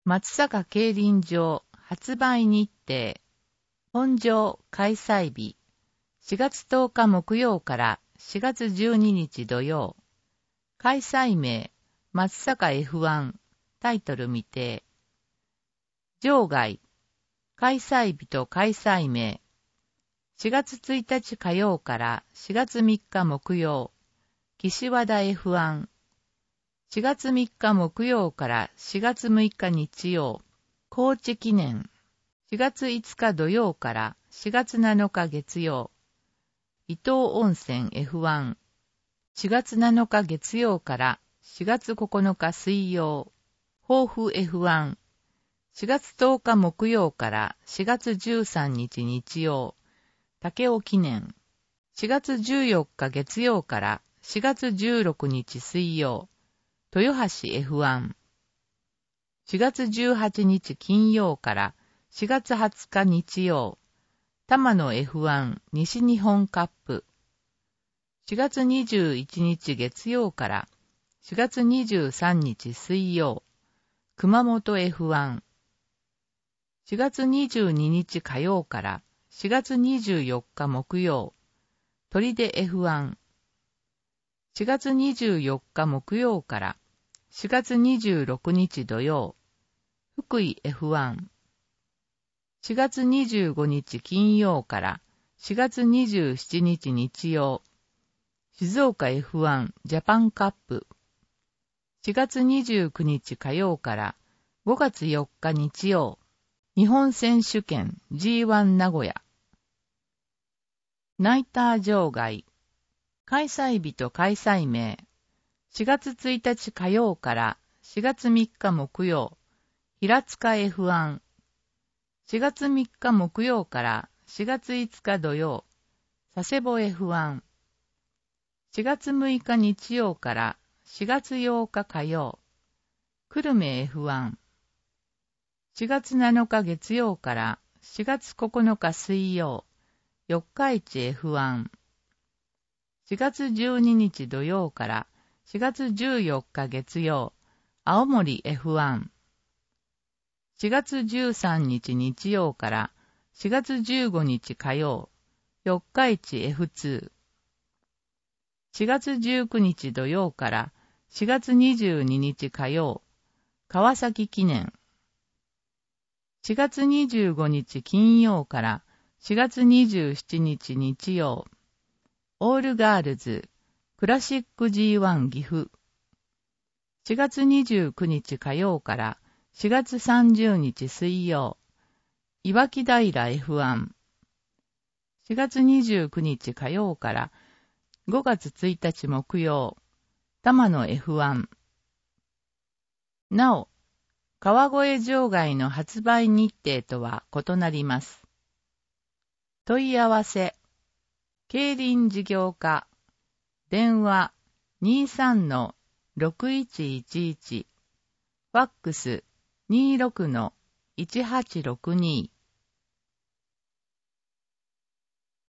松阪競輪場発売日程。本場開催日。4月10日木曜から4月12日土曜。開催名、松阪 F1。タイトル未定。場外。開催日と開催名。4月1日火曜から4月3日木曜。岸和田 F1。4月3日木曜から4月6日日曜、高知記念。4月5日土曜から4月7日月曜、伊東温泉 F1。4月7日月曜から4月9日水曜、豊富 F1。4月10日木曜から4月13日日曜、武雄記念。4月14日月曜から4月16日水曜、豊橋 F1。4月18日金曜から4月20日日曜、玉野 F1 西日本カップ。4月21日月曜から4月23日水曜、熊本 F1。4月22日火曜から4月24日木曜、取手 F1。4月24日木曜から4月26日土曜、福井 F1。4月25日金曜から4月27日日曜、静岡 F1 ジャパンカップ。4月29日火曜から5月4日日曜、日本選手権 G1 名古屋。ナイター場外。開催日と開催名。4月1日火曜から4月3日木曜、平塚 F1。4月3日木曜から4月5日土曜、佐世保 F1。4月6日日曜から4月8日火曜、久留米 F1。4月7日月曜から4月9日水曜、四日市 F1。4月12日土曜から4月14日月曜、青森 F1。4月13日日曜から4月15日火曜、四日市 F2。4月19日土曜から4月22日火曜、川崎記念。4月25日金曜から4月27日日曜、オールガールズクラシック G1 岐阜。4月29日火曜から4月30日水曜、岩木平 F1。4月29日火曜から5月1日木曜、玉野 F1。なお、川越場外の発売日程とは異なります。問い合わせ。競輪事業課。電話 23-6111。ファックス 26-1862。